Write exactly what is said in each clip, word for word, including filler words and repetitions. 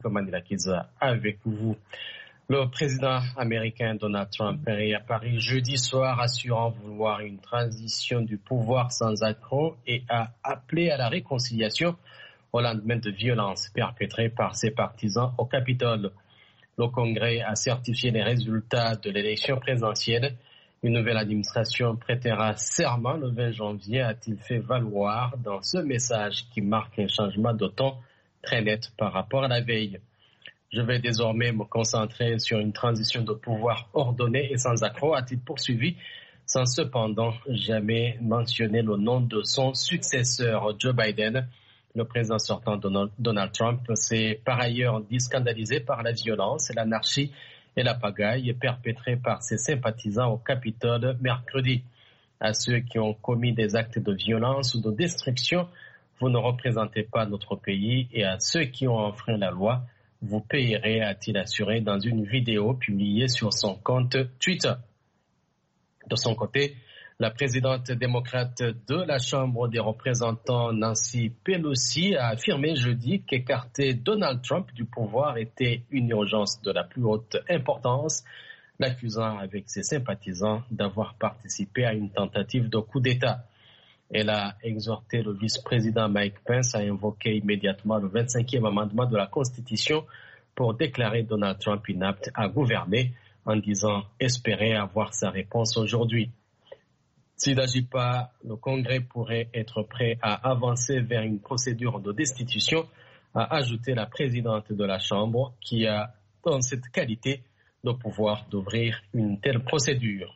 Manilakiza avec vous. Le président américain Donald Trump est à Paris jeudi soir, assurant vouloir une transition du pouvoir sans accroc et a appelé à la réconciliation au lendemain de violences perpétrées par ses partisans au Capitole. Le Congrès a certifié les résultats de l'élection présidentielle. Une nouvelle administration prêtera serment le vingt janvier, a-t-il fait valoir dans ce message qui marque un changement de ton très net par rapport à la veille. Je vais désormais me concentrer sur une transition de pouvoir ordonnée et sans accroc, a-t-il poursuivi, sans cependant jamais mentionner le nom de son successeur, Joe Biden. Le président sortant Donald Trump s'est par ailleurs dit scandalisé par la violence, l'anarchie et la pagaille perpétrée par ses sympathisants au Capitole mercredi. À ceux qui ont commis des actes de violence ou de destruction, vous ne représentez pas notre pays, et à ceux qui ont enfreint la loi, vous payerez, a-t-il assuré dans une vidéo publiée sur son compte Twitter. De son côté, la présidente démocrate de la Chambre des représentants, Nancy Pelosi, a affirmé jeudi qu'écarter Donald Trump du pouvoir était une urgence de la plus haute importance, l'accusant avec ses sympathisants d'avoir participé à une tentative de coup d'État. Elle a exhorté le vice-président Mike Pence à invoquer immédiatement le vingt-cinquième amendement de la Constitution pour déclarer Donald Trump inapte à gouverner, en disant espérer avoir sa réponse aujourd'hui. S'il n'agit pas, le Congrès pourrait être prêt à avancer vers une procédure de destitution, a ajouté la présidente de la Chambre, qui a, dans cette qualité, le pouvoir d'ouvrir une telle procédure.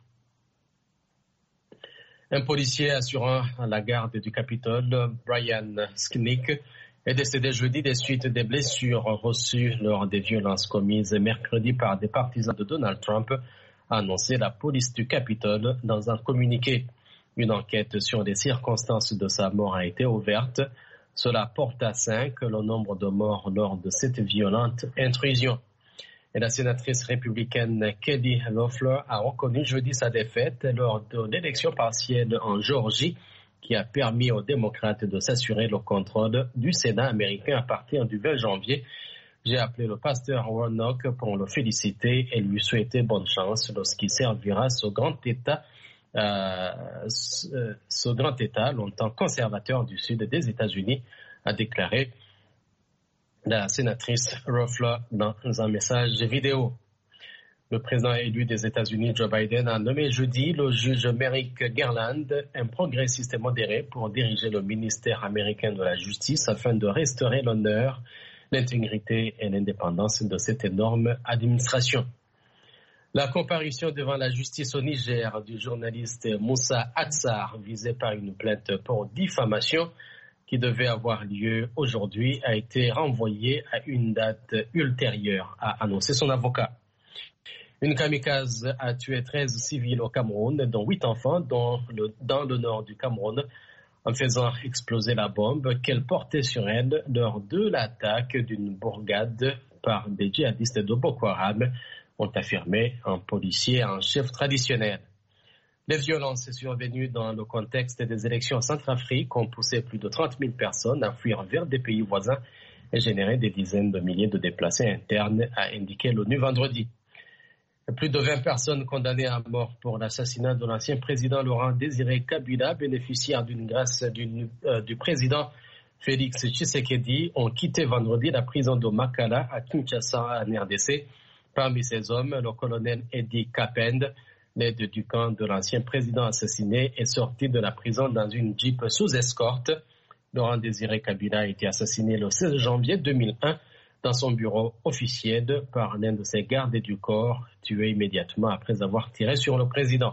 Un policier assurant la garde du Capitole, Brian Skinnick, est décédé jeudi des suites des blessures reçues lors des violences commises mercredi par des partisans de Donald Trump, a annoncé la police du Capitole dans un communiqué. Une enquête sur les circonstances de sa mort a été ouverte. Cela porte à cinq le nombre de morts lors de cette violente intrusion. Et la sénatrice républicaine Kelly Loeffler a reconnu jeudi sa défaite lors de l'élection partielle en Géorgie, qui a permis aux démocrates de s'assurer le contrôle du Sénat américain à partir du vingt janvier. J'ai appelé le pasteur Warnock pour le féliciter et lui souhaiter bonne chance lorsqu'il servira ce grand État, euh, ce, ce grand État longtemps conservateur du sud des États-Unis, a déclaré la sénatrice Loeffler dans un message vidéo. Le président élu des États-Unis, Joe Biden, a nommé jeudi le juge Merrick Garland, un progressiste modéré, pour diriger le ministère américain de la Justice afin de restaurer l'honneur, l'intégrité et l'indépendance de cette énorme administration. La comparution devant la justice au Niger du journaliste Moussa Atsar, visé par une plainte pour diffamation, qui devait avoir lieu aujourd'hui, a été renvoyée à une date ultérieure, a annoncé son avocat. Une kamikaze a tué treize civils au Cameroun, dont huit enfants dans le, dans le nord du Cameroun, en faisant exploser la bombe qu'elle portait sur elle lors de l'attaque d'une bourgade par des djihadistes de Boko Haram, ont affirmé un policier en chef traditionnel. Les violences survenues dans le contexte des élections en Centrafrique ont poussé plus de trente mille personnes à fuir vers des pays voisins et généré des dizaines de milliers de déplacés internes, a indiqué l'ONU vendredi. Plus de vingt personnes condamnées à mort pour l'assassinat de l'ancien président Laurent Désiré Kabila, bénéficiaire d'une grâce d'une, euh, du président Félix Tshisekedi, ont quitté vendredi la prison de Makala à Kinshasa, en R D C. Parmi ces hommes, le colonel Eddie Kapend, l'aide du camp de l'ancien président assassiné, est sorti de la prison dans une Jeep sous escorte. Laurent Désiré Kabila a été assassiné le seize janvier deux mille un dans son bureau officiel par l'un de ses gardes du corps, tué immédiatement après avoir tiré sur le président.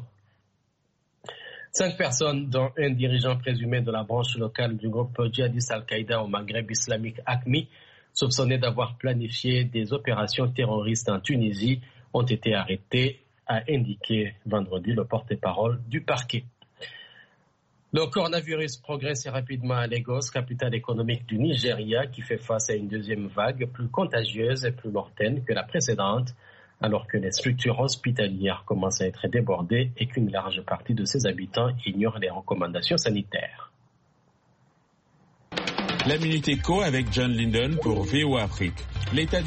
Cinq personnes, dont un dirigeant présumé de la branche locale du groupe djihadiste Al-Qaïda au Maghreb islamique A Q M I, soupçonné d'avoir planifié des opérations terroristes en Tunisie, ont été arrêtés, a indiqué vendredi le porte-parole du parquet. Le coronavirus progresse rapidement à Lagos, capitale économique du Nigeria, qui fait face à une deuxième vague plus contagieuse et plus mortelle que la précédente, alors que les structures hospitalières commencent à être débordées et qu'une large partie de ses habitants ignorent les recommandations sanitaires. La Minute Éco avec John Linden pour V O A Afrique. L'État